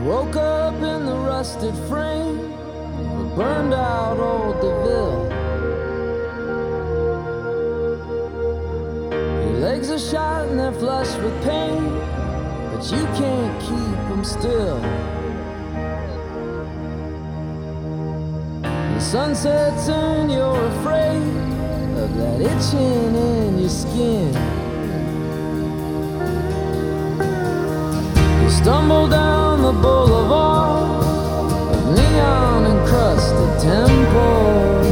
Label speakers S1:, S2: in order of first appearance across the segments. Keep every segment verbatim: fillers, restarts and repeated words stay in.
S1: Woke up in the rusted frame of a burned out old DeVille. Your legs are shot and they're flush with pain, but you can't keep them still. The sun sets and you're afraid of that itching in your skin. You stumble down the boulevard of neon encrusted temples,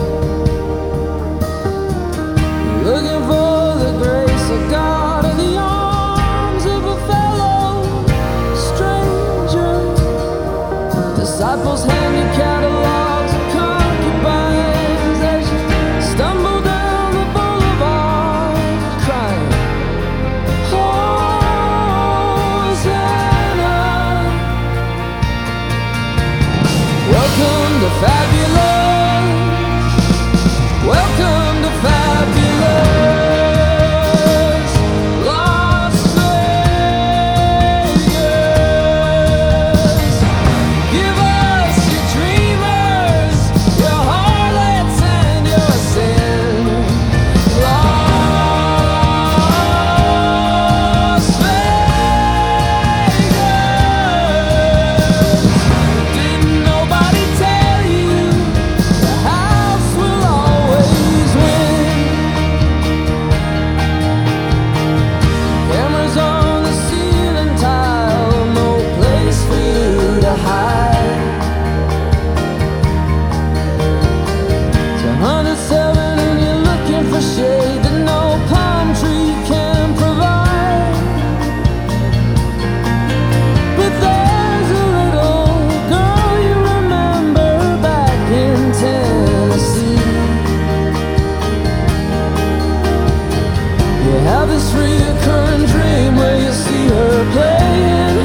S1: looking for the grace of God in the arms of a fellow stranger. Disciples hand you catalogs of concubines as you stumble down the boulevard crying, Hosanna. Welcome to fabulous. Welcome to fabulous Las Vegas. Give us your dreamers, your harlots and your sin. Las Vegas. Didn't nobody tell you the house will always win? Cameras on the ceiling tile, no place for you to hide. It's a hundred seven and you're looking for shade that no palm tree can provide. But there's a little girl you remember back in Tennessee. You have this recurring dream where you see her playing